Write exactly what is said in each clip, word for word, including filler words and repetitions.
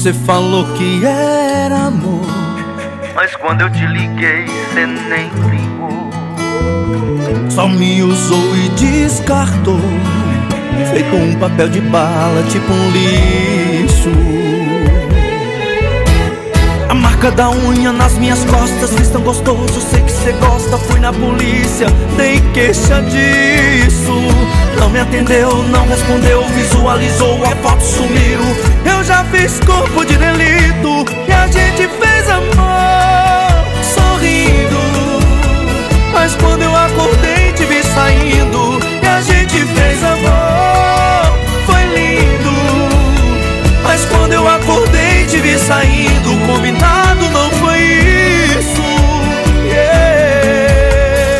Você falou que era amor, mas quando eu te liguei, cê nem ligou. só me usou e descartou, feito um papel de bala, tipo um lixo. A marca da unha nas minhas costas, fiz tão gostoso, sei que cê gosta. Fui na polícia, dei queixa disso. Não me atendeu, não respondeu, visualizou, a foto sumiu. Eu já fiz corpo de delito e a gente fez amor sorrindo, mas quando eu acordei te vi saindo. E a gente fez amor, foi lindo, mas quando eu acordei te vi saindo. Combinado não foi isso, yeah.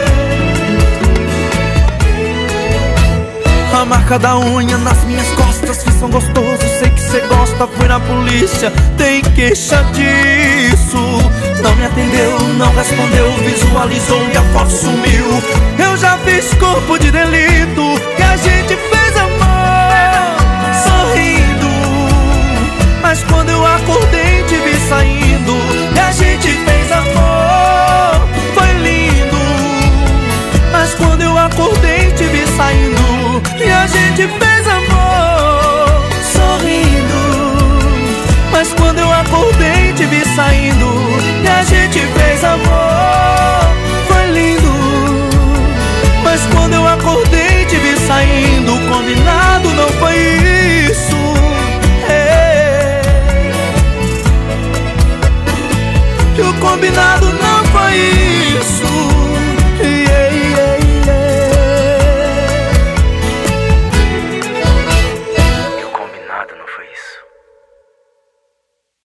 A marca da unha nas minhas costas, fiz tão gostoso, sei que cê gosta. Fui na polícia, dei queixa disso. Não me atendeu, não respondeu, visualizou e a foto sumiu. Eu já fiz corpo de delito e a gente fez amor sorrindo, mas quando eu acordei te vi saindo. E a gente fez amor,